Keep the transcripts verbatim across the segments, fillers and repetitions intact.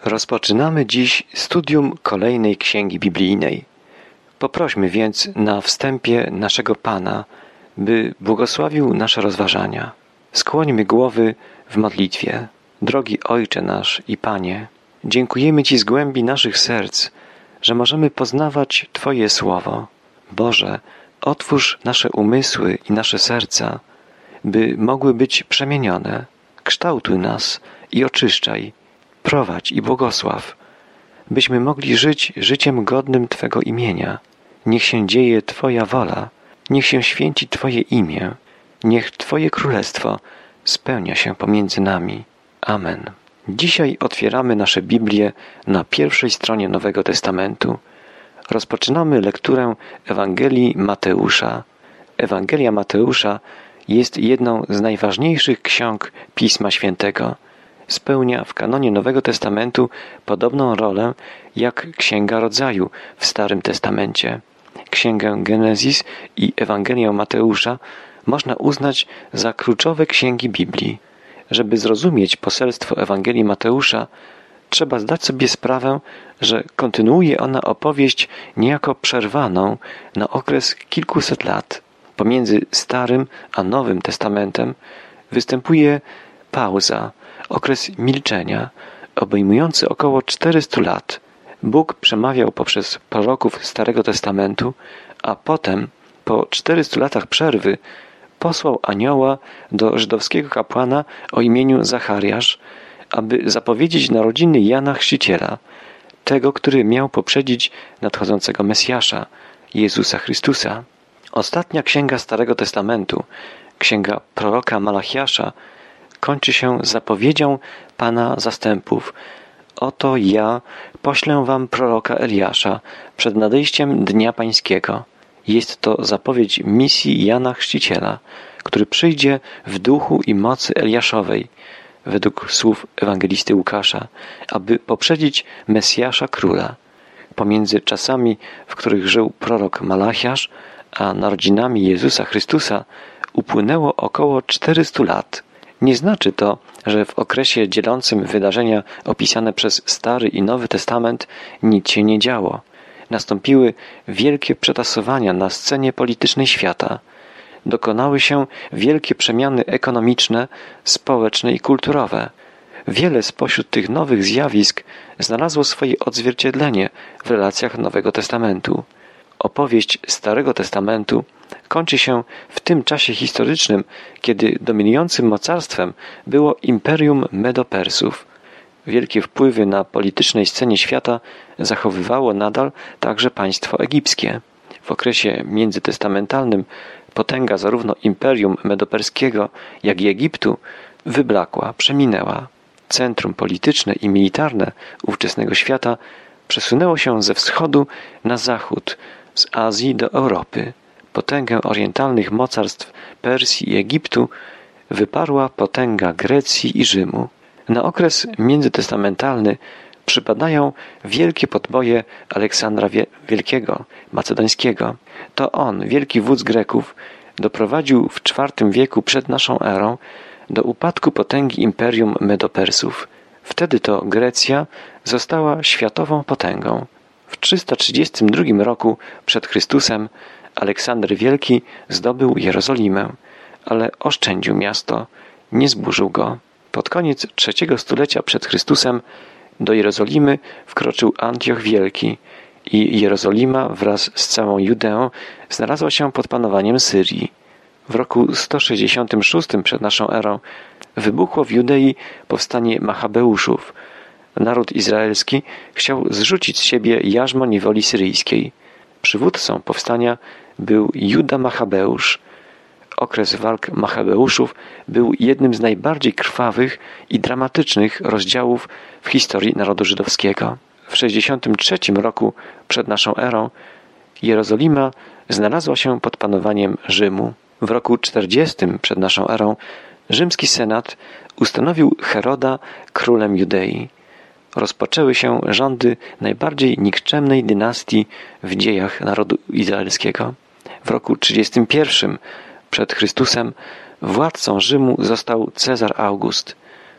Rozpoczynamy dziś studium kolejnej księgi biblijnej. Poprośmy więc na wstępie naszego Pana, by błogosławił nasze rozważania. Skłońmy głowy w modlitwie. Drogi Ojcze nasz i Panie, dziękujemy Ci z głębi naszych serc, że możemy poznawać Twoje Słowo. Boże, otwórz nasze umysły i nasze serca, by mogły być przemienione. Kształtuj nas i oczyszczaj. Prowadź i błogosław, byśmy mogli żyć życiem godnym Twego imienia. Niech się dzieje Twoja wola, niech się święci Twoje imię, niech Twoje królestwo spełnia się pomiędzy nami. Amen. Dzisiaj otwieramy nasze Biblię na pierwszej stronie Nowego Testamentu. Rozpoczynamy lekturę Ewangelii Mateusza. Ewangelia Mateusza jest jedną z najważniejszych ksiąg Pisma Świętego. Spełnia w kanonie Nowego Testamentu podobną rolę jak Księga Rodzaju w Starym Testamencie. Księgę Genezis i Ewangelię Mateusza można uznać za kluczowe księgi Biblii. Żeby zrozumieć poselstwo Ewangelii Mateusza, trzeba zdać sobie sprawę, że kontynuuje ona opowieść niejako przerwaną na okres kilkuset lat. Pomiędzy Starym a Nowym Testamentem występuje pauza, okres milczenia, obejmujący około czterystu lat. Bóg przemawiał poprzez proroków Starego Testamentu, a potem, po czterystu latach przerwy, posłał anioła do żydowskiego kapłana o imieniu Zachariasz, aby zapowiedzieć narodziny Jana Chrzciciela, tego, który miał poprzedzić nadchodzącego Mesjasza, Jezusa Chrystusa. Ostatnia księga Starego Testamentu, księga proroka Malachiasza, kończy się zapowiedzią Pana zastępów. Oto ja poślę wam proroka Eliasza przed nadejściem Dnia Pańskiego. Jest to zapowiedź misji Jana Chrzciciela, który przyjdzie w duchu i mocy Eliaszowej, według słów ewangelisty Łukasza, aby poprzedzić Mesjasza Króla. Pomiędzy czasami, w których żył prorok Malachiasz, a narodzinami Jezusa Chrystusa upłynęło około czterystu lat. Nie znaczy to, że w okresie dzielącym wydarzenia opisane przez Stary i Nowy Testament nic się nie działo. Nastąpiły wielkie przetasowania na scenie politycznej świata. Dokonały się wielkie przemiany ekonomiczne, społeczne i kulturowe. Wiele spośród tych nowych zjawisk znalazło swoje odzwierciedlenie w relacjach Nowego Testamentu. Opowieść Starego Testamentu kończy się w tym czasie historycznym, kiedy dominującym mocarstwem było Imperium Medo-Persów. Wielkie wpływy na politycznej scenie świata zachowywało nadal także państwo egipskie. W okresie międzytestamentalnym potęga zarówno Imperium Medo-Perskiego, jak i Egiptu wyblakła, przeminęła. Centrum polityczne i militarne ówczesnego świata przesunęło się ze wschodu na zachód, z Azji do Europy. Potęgę orientalnych mocarstw Persji i Egiptu wyparła potęga Grecji i Rzymu. Na okres międzytestamentalny przypadają wielkie podboje Aleksandra Wielkiego, Macedońskiego. To on, wielki wódz Greków, doprowadził w czwartym wieku przed naszą erą do upadku potęgi Imperium Medo-Persów. Wtedy to Grecja została światową potęgą. W trzysta trzydziestym drugim roku przed Chrystusem Aleksander Wielki zdobył Jerozolimę, ale oszczędził miasto, nie zburzył go. Pod koniec trzeciego stulecia przed Chrystusem do Jerozolimy wkroczył Antioch Wielki i Jerozolima wraz z całą Judeą znalazła się pod panowaniem Syrii. W roku sto sześćdziesiątym szóstym przed naszą erą wybuchło w Judei powstanie Machabeuszów. Naród izraelski chciał zrzucić z siebie jarzmo niewoli syryjskiej. Przywódcą powstania był Juda Machabeusz. Okres walk Machabeuszów był jednym z najbardziej krwawych i dramatycznych rozdziałów w historii narodu żydowskiego. W sześćdziesiątym trzecim roku przed naszą erą Jerozolima znalazła się pod panowaniem Rzymu. W roku czterdziestym przed naszą erą rzymski senat ustanowił Heroda królem Judei. Rozpoczęły się rządy najbardziej nikczemnej dynastii w dziejach narodu izraelskiego. W roku trzydziestym pierwszym przed Chrystusem władcą Rzymu został Cezar August.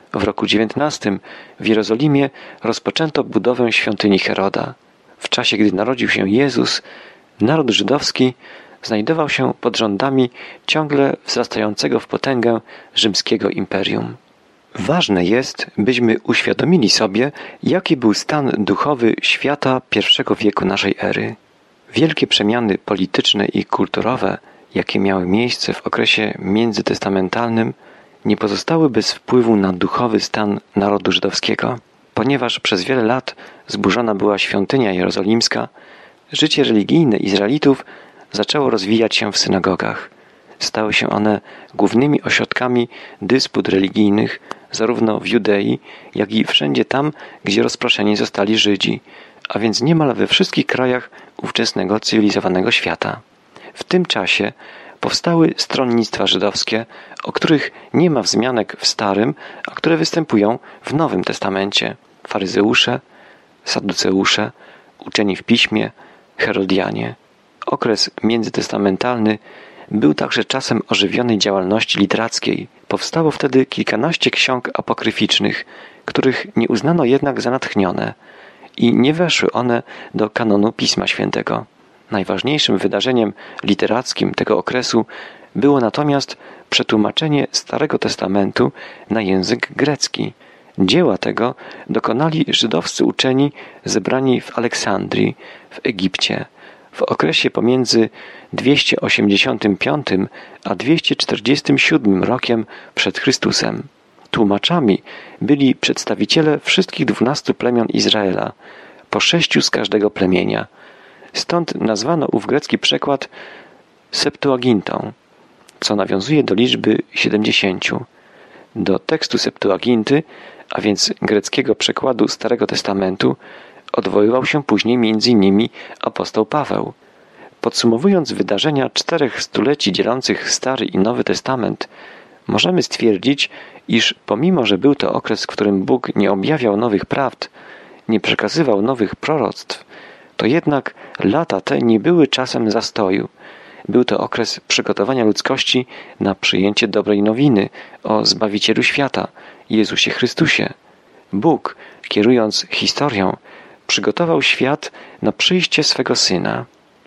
W roku dziewiętnastym w Jerozolimie rozpoczęto budowę świątyni Heroda. W czasie, gdy narodził się Jezus, naród żydowski znajdował się pod rządami ciągle wzrastającego w potęgę rzymskiego imperium. Ważne jest, byśmy uświadomili sobie, jaki był stan duchowy świata pierwszego wieku naszej ery. Wielkie przemiany polityczne i kulturowe, jakie miały miejsce w okresie międzytestamentalnym, nie pozostały bez wpływu na duchowy stan narodu żydowskiego. Ponieważ przez wiele lat zburzona była świątynia jerozolimska, życie religijne Izraelitów zaczęło rozwijać się w synagogach. Stały się one głównymi ośrodkami dysput religijnych zarówno w Judei, jak i wszędzie tam, gdzie rozproszeni zostali Żydzi, a więc niemal we wszystkich krajach ówczesnego cywilizowanego świata. W tym czasie powstały stronnictwa żydowskie, o których nie ma wzmianek w Starym, a które występują w Nowym Testamencie. Faryzeusze, Saduceusze, uczeni w Piśmie, Herodianie. Okres międzytestamentalny był także czasem ożywionej działalności literackiej. Powstało wtedy kilkanaście ksiąg apokryficznych, których nie uznano jednak za natchnione i nie weszły one do kanonu Pisma Świętego. Najważniejszym wydarzeniem literackim tego okresu było natomiast przetłumaczenie Starego Testamentu na język grecki. Dzieła tego dokonali żydowscy uczeni zebrani w Aleksandrii, w Egipcie, w okresie pomiędzy dwieście osiemdziesiątym piątym a dwieście czterdziestym siódmym rokiem przed Chrystusem. Tłumaczami byli przedstawiciele wszystkich dwunastu plemion Izraela, po sześciu z każdego plemienia. Stąd nazwano ów grecki przekład Septuagintą, co nawiązuje do liczby siedemdziesięciu. Do tekstu Septuaginty, a więc greckiego przekładu Starego Testamentu, odwoływał się później między innymi apostoł Paweł. Podsumowując wydarzenia czterech stuleci dzielących Stary i Nowy Testament, możemy stwierdzić, iż pomimo, że był to okres, w którym Bóg nie objawiał nowych prawd, nie przekazywał nowych proroctw, to jednak lata te nie były czasem zastoju. Był to okres przygotowania ludzkości na przyjęcie dobrej nowiny o Zbawicielu świata, Jezusie Chrystusie. Bóg, kierując historią, przygotował świat na przyjście swego Syna.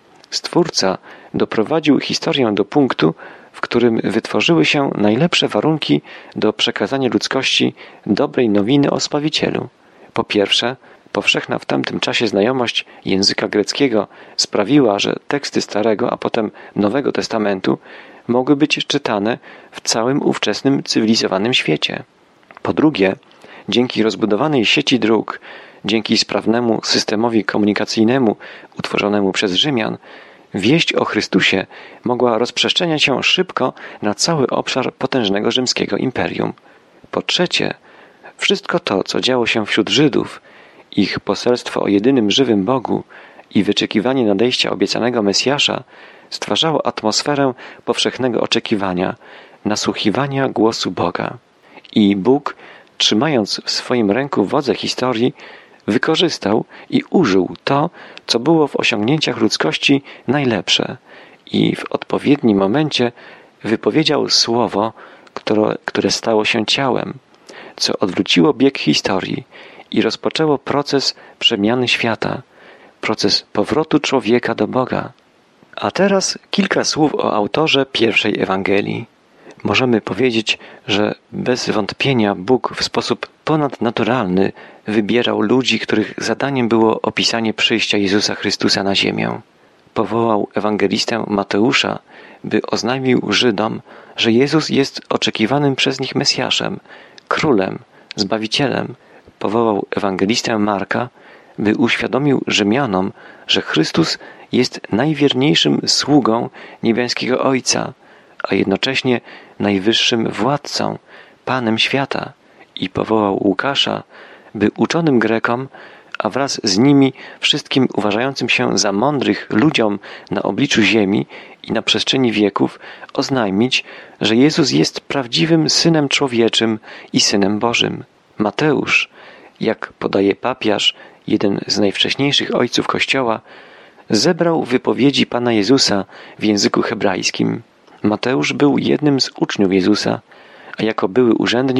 Stwórca doprowadził historię do punktu, w którym wytworzyły się najlepsze warunki do przekazania ludzkości dobrej nowiny o Zbawicielu. Po pierwsze, powszechna w tamtym czasie znajomość języka greckiego sprawiła, że teksty Starego, a potem Nowego Testamentu mogły być czytane w całym ówczesnym cywilizowanym świecie. Po drugie, dzięki rozbudowanej sieci dróg, dzięki sprawnemu systemowi komunikacyjnemu utworzonemu przez Rzymian, wieść o Chrystusie mogła rozprzestrzeniać się szybko na cały obszar potężnego rzymskiego imperium. Po trzecie, wszystko to, co działo się wśród Żydów, ich poselstwo o jedynym żywym Bogu i wyczekiwanie nadejścia obiecanego Mesjasza stwarzało atmosferę powszechnego oczekiwania, nasłuchiwania głosu Boga. I Bóg, trzymając w swoim ręku wodzę historii, wykorzystał i użył to, co było w osiągnięciach ludzkości najlepsze i w odpowiednim momencie wypowiedział słowo, które, które stało się ciałem, co odwróciło bieg historii i rozpoczęło proces przemiany świata, proces powrotu człowieka do Boga. A teraz kilka słów o autorze pierwszej Ewangelii. Możemy powiedzieć, że bez wątpienia Bóg w sposób ponadnaturalny wybierał ludzi, których zadaniem było opisanie przyjścia Jezusa Chrystusa na ziemię. Powołał ewangelistę Mateusza, by oznajmił Żydom, że Jezus jest oczekiwanym przez nich Mesjaszem, królem, Zbawicielem. Powołał ewangelistę Marka, by uświadomił Rzymianom, że Chrystus jest najwierniejszym sługą niebiańskiego Ojca, a jednocześnie najwyższym władcą, Panem świata, i powołał Łukasza, by uczonym Grekom, a wraz z nimi wszystkim uważającym się za mądrych ludziom na obliczu ziemi i na przestrzeni wieków oznajmić, że Jezus jest prawdziwym Synem Człowieczym i Synem Bożym. Mateusz, jak podaje papiarz, jeden z najwcześniejszych ojców Kościoła, zebrał wypowiedzi Pana Jezusa w języku hebrajskim. Mateusz był jednym z uczniów Jezusa, a jako były urzędnik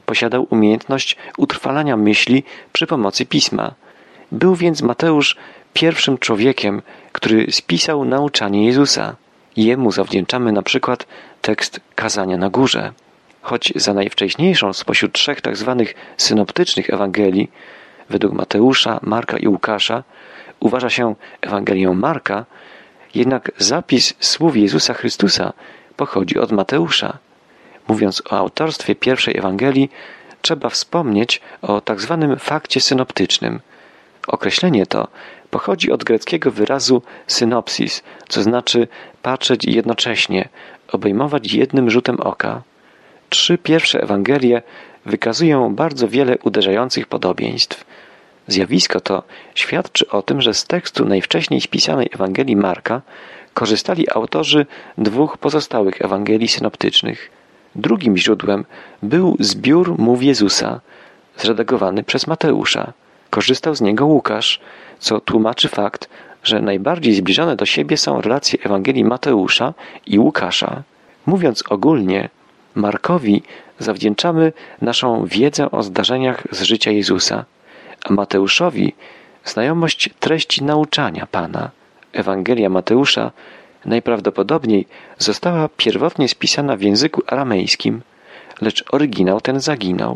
Posiadał umiejętność utrwalania myśli przy pomocy pisma. Był więc Mateusz pierwszym człowiekiem, który spisał nauczanie Jezusa. Jemu zawdzięczamy na przykład tekst Kazania na górze. Choć za najwcześniejszą spośród trzech tzw. synoptycznych Ewangelii, według Mateusza, Marka i Łukasza, uważa się Ewangelię Marka, jednak zapis słów Jezusa Chrystusa pochodzi od Mateusza. Mówiąc o autorstwie pierwszej Ewangelii, trzeba wspomnieć o tzw. fakcie synoptycznym. Określenie to pochodzi od greckiego wyrazu synopsis, co znaczy patrzeć jednocześnie, obejmować jednym rzutem oka. Trzy pierwsze Ewangelie wykazują bardzo wiele uderzających podobieństw. Zjawisko to świadczy o tym, że z tekstu najwcześniej spisanej Ewangelii Marka korzystali autorzy dwóch pozostałych Ewangelii synoptycznych. Drugim źródłem był zbiór mów Jezusa, zredagowany przez Mateusza. Korzystał z niego Łukasz, co tłumaczy fakt, że najbardziej zbliżone do siebie są relacje Ewangelii Mateusza i Łukasza. Mówiąc ogólnie, Markowi zawdzięczamy naszą wiedzę o zdarzeniach z życia Jezusa, a Mateuszowi znajomość treści nauczania Pana. Ewangelia Mateusza najprawdopodobniej została pierwotnie spisana w języku aramejskim, lecz oryginał ten zaginął.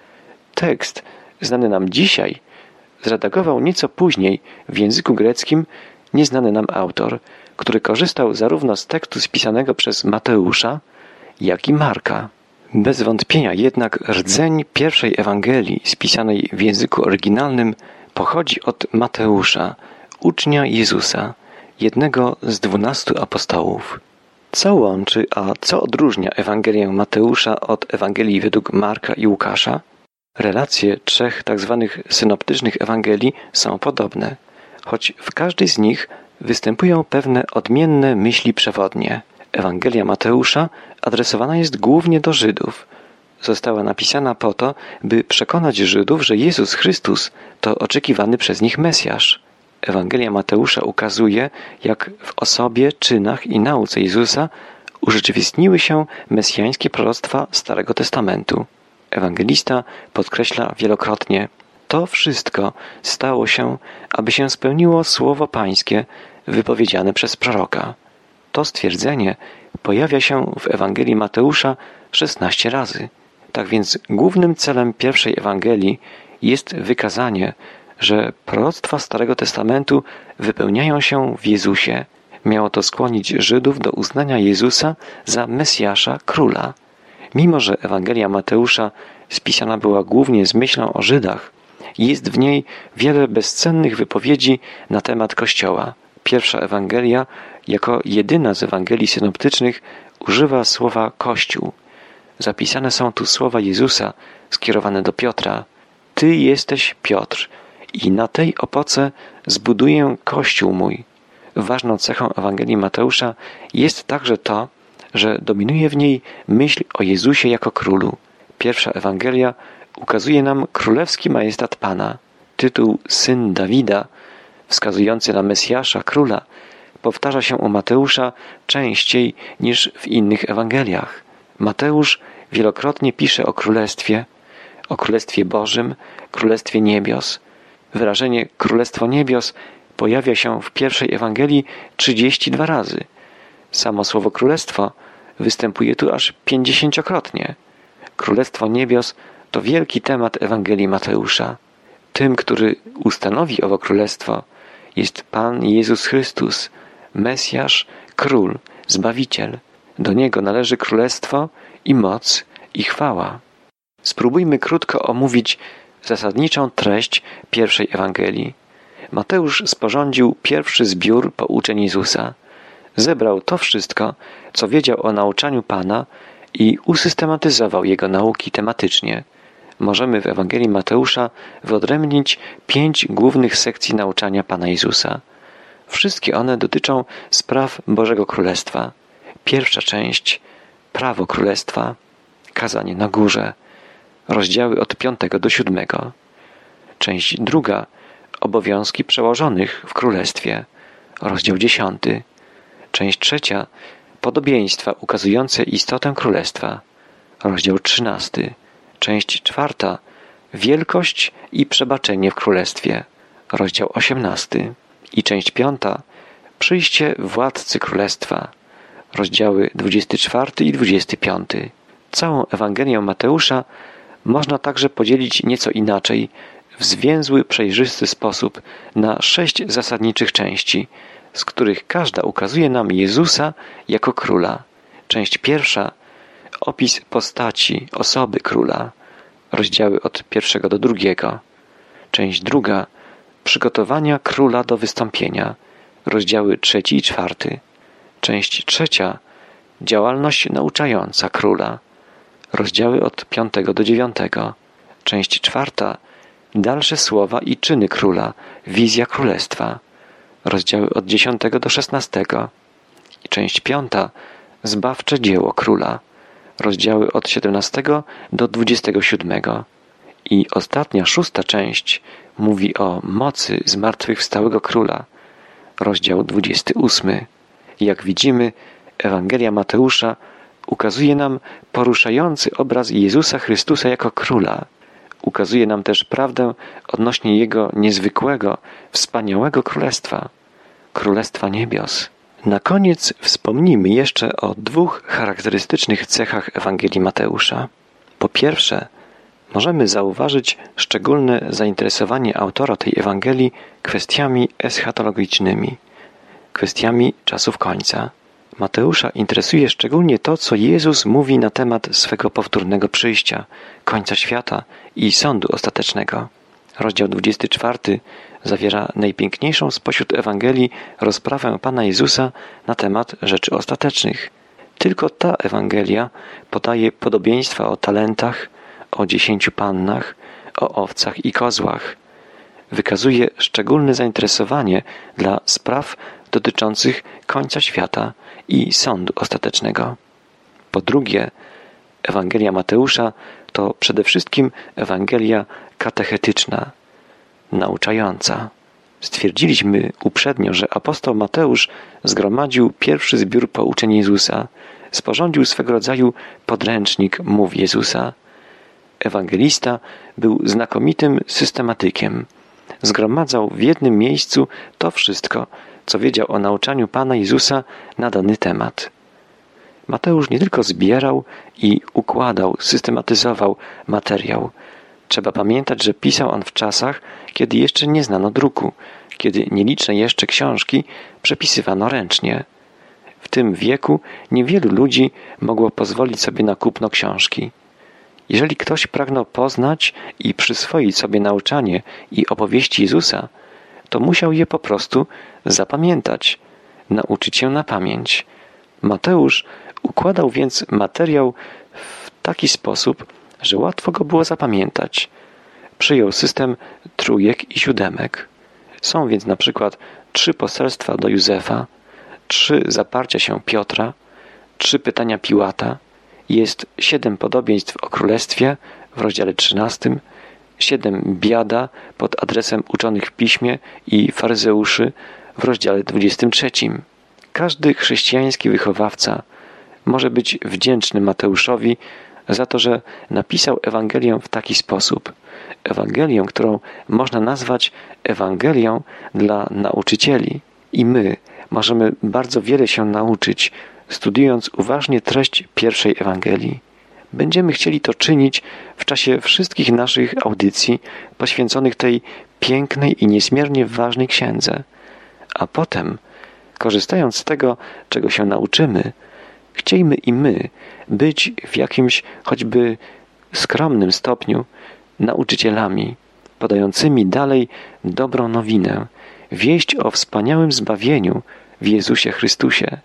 Tekst, znany nam dzisiaj, zredagował nieco później w języku greckim nieznany nam autor, który korzystał zarówno z tekstu spisanego przez Mateusza, jak i Marka. Bez wątpienia jednak rdzeń pierwszej Ewangelii spisanej w języku oryginalnym pochodzi od Mateusza, ucznia Jezusa, jednego z dwunastu apostołów. Co łączy, a co odróżnia Ewangelię Mateusza od Ewangelii według Marka i Łukasza? Relacje trzech tzw. synoptycznych Ewangelii są podobne, choć w każdej z nich występują pewne odmienne myśli przewodnie. Ewangelia Mateusza adresowana jest głównie do Żydów. Została napisana po to, by przekonać Żydów, że Jezus Chrystus to oczekiwany przez nich Mesjasz. Ewangelia Mateusza ukazuje, jak w osobie, czynach i nauce Jezusa urzeczywistniły się mesjańskie proroctwa Starego Testamentu. Ewangelista podkreśla wielokrotnie: to wszystko stało się, aby się spełniło słowo Pańskie wypowiedziane przez proroka. To stwierdzenie pojawia się w Ewangelii Mateusza szesnaście razy. Tak więc głównym celem pierwszej Ewangelii jest wykazanie, że proroctwa Starego Testamentu wypełniają się w Jezusie. Miało to skłonić Żydów do uznania Jezusa za Mesjasza, Króla. Mimo że Ewangelia Mateusza spisana była głównie z myślą o Żydach, jest w niej wiele bezcennych wypowiedzi na temat Kościoła. Pierwsza Ewangelia, jako jedyna z Ewangelii synoptycznych, używa słowa Kościół. Zapisane są tu słowa Jezusa skierowane do Piotra. Ty jesteś Piotr i na tej opoce zbuduję Kościół mój. Ważną cechą Ewangelii Mateusza jest także to, że dominuje w niej myśl o Jezusie jako Królu. Pierwsza Ewangelia ukazuje nam królewski majestat Pana. Tytuł Syn Dawida, wskazujący na Mesjasza, Króla, powtarza się u Mateusza częściej niż w innych Ewangeliach. Mateusz wielokrotnie pisze o Królestwie, o Królestwie Bożym, Królestwie Niebios. Wyrażenie Królestwo Niebios pojawia się w pierwszej Ewangelii trzydzieści dwa razy. Samo słowo Królestwo występuje tu aż pięćdziesięciokrotnie. Królestwo Niebios to wielki temat Ewangelii Mateusza. Tym, który ustanowi owo Królestwo, jest Pan Jezus Chrystus, Mesjasz, Król, Zbawiciel. Do Niego należy królestwo i moc i chwała. Spróbujmy krótko omówić zasadniczą treść pierwszej Ewangelii. Mateusz sporządził pierwszy zbiór pouczeń Jezusa. Zebrał to wszystko, co wiedział o nauczaniu Pana i usystematyzował Jego nauki tematycznie. Możemy w Ewangelii Mateusza wyodrębnić pięć głównych sekcji nauczania Pana Jezusa. Wszystkie one dotyczą spraw Bożego Królestwa. Pierwsza część – prawo Królestwa, kazanie na górze, rozdziały od piątego do siódmego. Część druga – obowiązki przełożonych w Królestwie, rozdział dziesiąty. Część trzecia – podobieństwa ukazujące istotę Królestwa, rozdział trzynasty. Część czwarta. Wielkość i przebaczenie w królestwie. Rozdział osiemnasty. I część piąta. Przyjście władcy królestwa. Rozdziały dwudziesty czwarty i dwudziesty piąty. Całą Ewangelię Mateusza można także podzielić nieco inaczej, w zwięzły, przejrzysty sposób na sześć zasadniczych części, z których każda ukazuje nam Jezusa jako króla. Część pierwsza. Opis postaci, osoby króla. Rozdziały od pierwszego do drugiego. Część druga. Przygotowania króla do wystąpienia. Rozdziały trzeci i czwarty. Część trzecia. Działalność nauczająca króla. Rozdziały od piątego do dziewiątego. Część czwarta. Dalsze słowa i czyny króla. Wizja królestwa. Rozdziały od dziesiątego do szesnastego. I część piąta. Zbawcze dzieło króla. Rozdziały od siedemnastego do dwudziestego siódmego. I ostatnia, szósta część mówi o mocy zmartwychwstałego króla. Rozdział dwudziesty ósmy. Jak widzimy, Ewangelia Mateusza ukazuje nam poruszający obraz Jezusa Chrystusa jako króla. Ukazuje nam też prawdę odnośnie Jego niezwykłego, wspaniałego królestwa. Królestwa niebios. Na koniec wspomnijmy jeszcze o dwóch charakterystycznych cechach Ewangelii Mateusza. Po pierwsze, możemy zauważyć szczególne zainteresowanie autora tej Ewangelii kwestiami eschatologicznymi, kwestiami czasów końca. Mateusza interesuje szczególnie to, co Jezus mówi na temat swego powtórnego przyjścia, końca świata i sądu ostatecznego. Rozdział dwudziesty czwarty zawiera najpiękniejszą spośród Ewangelii rozprawę Pana Jezusa na temat rzeczy ostatecznych. Tylko ta Ewangelia podaje podobieństwa o talentach, o dziesięciu pannach, o owcach i kozłach. Wykazuje szczególne zainteresowanie dla spraw dotyczących końca świata i sądu ostatecznego. Po drugie, Ewangelia Mateusza to przede wszystkim Ewangelia katechetyczna, nauczająca. Stwierdziliśmy uprzednio, że apostoł Mateusz zgromadził pierwszy zbiór pouczeń Jezusa, sporządził swego rodzaju podręcznik mów Jezusa. Ewangelista był znakomitym systematykiem. Zgromadzał w jednym miejscu to wszystko, co wiedział o nauczaniu Pana Jezusa na dany temat. Mateusz nie tylko zbierał i układał, systematyzował materiał. Trzeba pamiętać, że pisał on w czasach, kiedy jeszcze nie znano druku, kiedy nieliczne jeszcze książki przepisywano ręcznie. W tym wieku niewielu ludzi mogło pozwolić sobie na kupno książki. Jeżeli ktoś pragnął poznać i przyswoić sobie nauczanie i opowieści Jezusa, to musiał je po prostu zapamiętać, nauczyć się na pamięć. Mateusz układał więc materiał w taki sposób, że łatwo go było zapamiętać. Przyjął system trójek i siódemek. Są więc na przykład trzy poselstwa do Józefa, trzy zaparcia się Piotra, trzy pytania Piłata, jest siedem podobieństw o królestwie w rozdziale trzynastym, siedem biada pod adresem uczonych w piśmie i faryzeuszy w rozdziale dwudziestym trzecim. Każdy chrześcijański wychowawca może być wdzięczny Mateuszowi za to, że napisał Ewangelię w taki sposób. Ewangelię, którą można nazwać Ewangelią dla nauczycieli. I my możemy bardzo wiele się nauczyć, studiując uważnie treść pierwszej Ewangelii. Będziemy chcieli to czynić w czasie wszystkich naszych audycji poświęconych tej pięknej i niezmiernie ważnej księdze. A potem, korzystając z tego, czego się nauczymy, chciejmy i my być w jakimś choćby skromnym stopniu nauczycielami, podającymi dalej dobrą nowinę, wieść o wspaniałym zbawieniu w Jezusie Chrystusie.